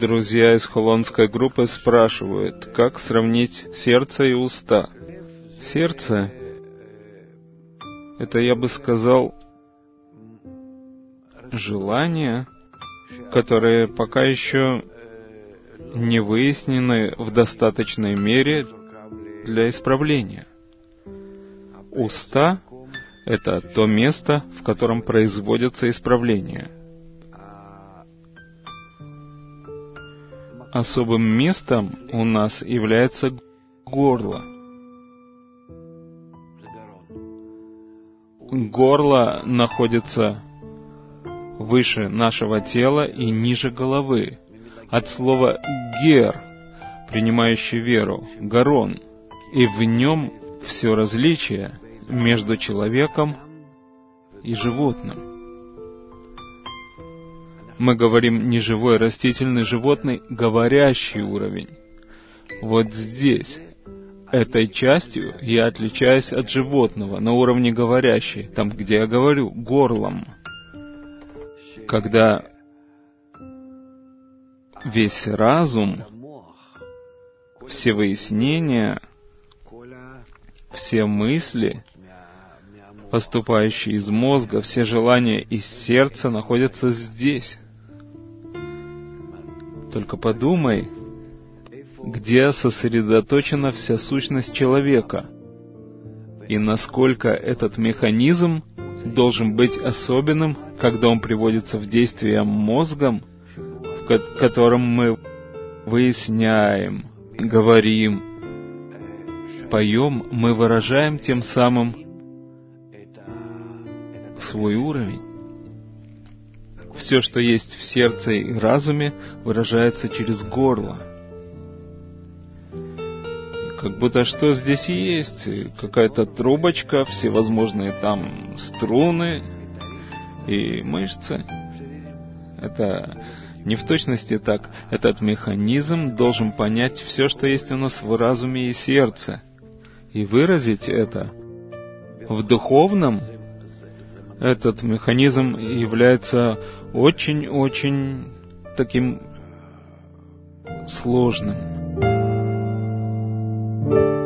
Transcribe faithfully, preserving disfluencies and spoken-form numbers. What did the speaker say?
Друзья из холонской группы спрашивают, как сравнить сердце и уста. Сердце — это, я бы сказал, желания, которые пока еще не выяснены в достаточной мере для исправления. Уста — это то место, в котором производятся исправления. Особым местом у нас является горло. Горло находится выше нашего тела и ниже головы. От слова «гер», принимающий веру, «гарон», и в нем все различие между человеком и животным. Мы говорим не живой, растительный, животный, говорящий уровень. Вот здесь, этой частью, я отличаюсь от животного на уровне говорящей, там, где я говорю, горлом. Когда весь разум, все выяснения, все мысли, поступающие из мозга, все желания из сердца находятся здесь. Только подумай, где сосредоточена вся сущность человека, и насколько этот механизм должен быть особенным, когда он приводится в действие мозгом, в котором мы выясняем, говорим, поем, мы выражаем тем самым свой уровень. Все, что есть в сердце и разуме, выражается через горло. Как будто что здесь есть? Какая-то трубочка, всевозможные там струны и мышцы. Это не в точности так. Этот механизм должен понять все, что есть у нас в разуме и сердце, и выразить это в духовном. Этот механизм является очень-очень таким сложным.